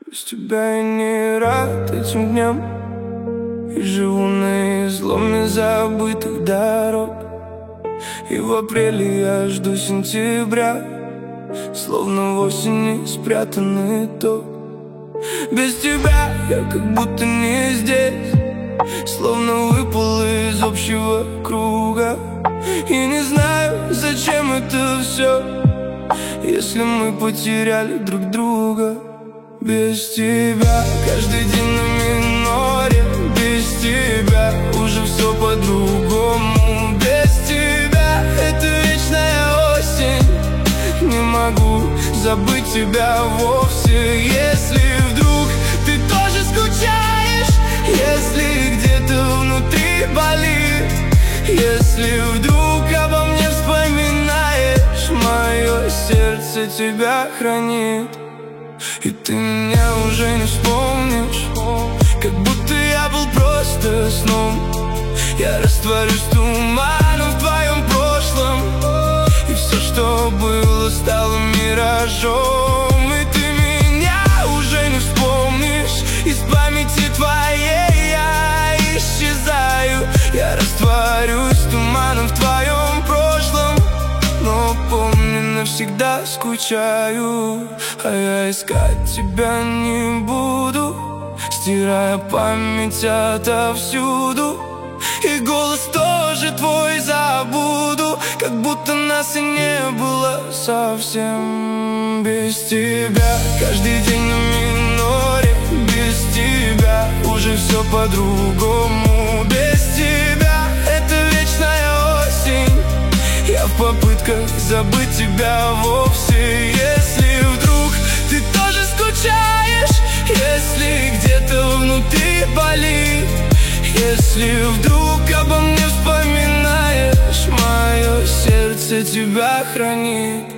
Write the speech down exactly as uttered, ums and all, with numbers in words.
Без тебя я не рад этим дням и живу на изломе забытых дорог. И в апреле я жду сентября, словно в осени спрятанный ток. Без тебя я как будто не здесь, словно выпал из общего круга. И не знаю, зачем это все, если мы потеряли друг друга. Без тебя каждый день на миноре, без тебя уже все по-другому. Без тебя это вечная осень, не могу забыть тебя вовсе. Если вдруг ты тоже скучаешь, если где-то внутри болит, если вдруг обо мне вспоминаешь, мое сердце тебя хранит. И ты меня уже не вспомнишь, как будто я был просто сном. Я растворюсь туманом в твоем прошлом, и все, что было, стало миражом. И ты меня уже не вспомнишь, из памяти твоей я исчезаю. Я растворюсь туманом в твоем прошлом, но помню, навсегда скучаю. А я искать тебя не буду, стирая память отовсюду. И голос тоже твой забуду, как будто нас и не было совсем. Без тебя каждый день на миноре, без тебя уже все по-другому. Без тебя это вечная осень, я в попытках забыть тебя вовсе. Если вдруг ты тоже скучаешь, если где-то внутри болит, если вдруг обо мне вспоминаешь, мое сердце тебя хранит.